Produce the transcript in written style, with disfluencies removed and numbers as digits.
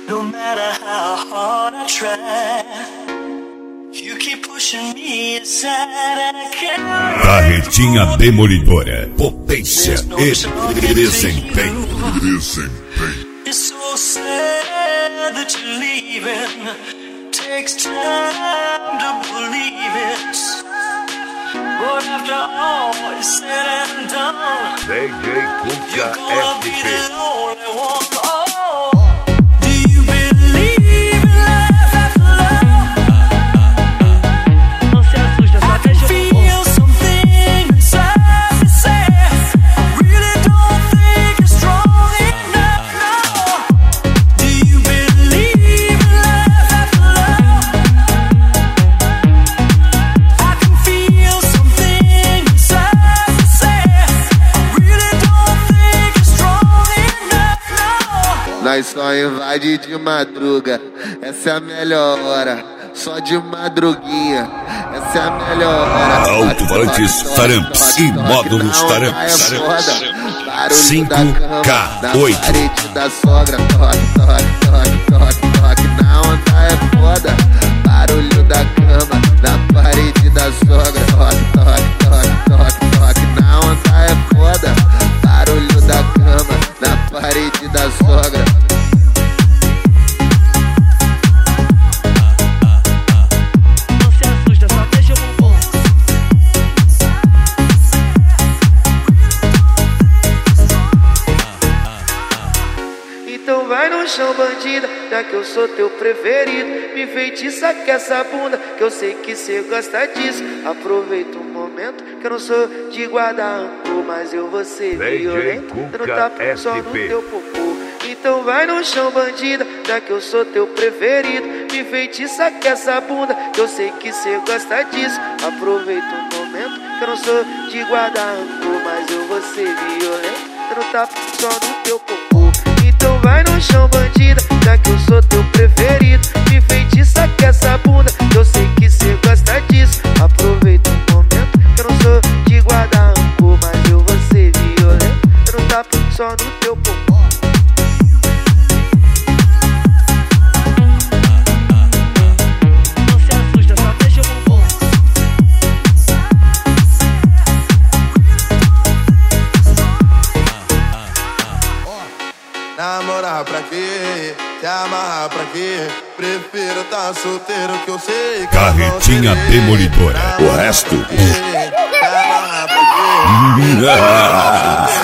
No matter how hard I try, you keep pushing me aside and I can't. Carretinha Demolidora, potência e desempenho. It's so sad that you're leaving. Takes time to believe it, but after all is said and done, DJ Cuca you're gonna be FP. the only one. Oh, do you believe in life after love? Não se assusta, só deixa eu Feel something inside me say, I really don't think you're strong enough now. Do you believe in life after love? I can feel something inside me say, I really don't think you're strong enough now. Nós só invade de madruga, essa é a melhor hora. Só de madruguinha, essa é a melhor hora. Alto-falantes Taramps e módulos Taramps. 5K8. Parede da sogra, toque, toque, toque, toque, toque. Na onda é foda, barulho da cama. Na parede da sogra, toque, toque, toque, toque, toque. Na onda é foda, barulho da cama. Na parede da sogra. Não se assusta, só deixa eu Então vai no chão, bandida, já que eu sou teu preferido. Me feitiça com essa bunda, que eu sei que cê gosta disso. Aproveita o momento, que eu não sou de guardar rancor, mas eu vou ser violento, dando tapa só no teu popô. Então vai no chão, bandida, já que eu sou teu preferido. Me feitiça com essa bunda, que eu sei que cê gosta disso. Aproveita o momento, que eu não sou de guardar rancor, mas eu vou ser violento, dando tapa só no teu popô. Então vai no chão, bandida, já que eu sou teu preferido. Me feitiça com essa bunda, que eu sei que cê gosta disso. Aproveita o momento, que eu não sou de guardar rancor, mas eu vou ser violento, dando tapa só no teu popô. Não se assusta, só deixa eu Namorar pra quê? Se amarrar pra quê? Prefiro tá solteiro que eu sei que Carretinha Demolidora, o resto. Se amarrar pra quê?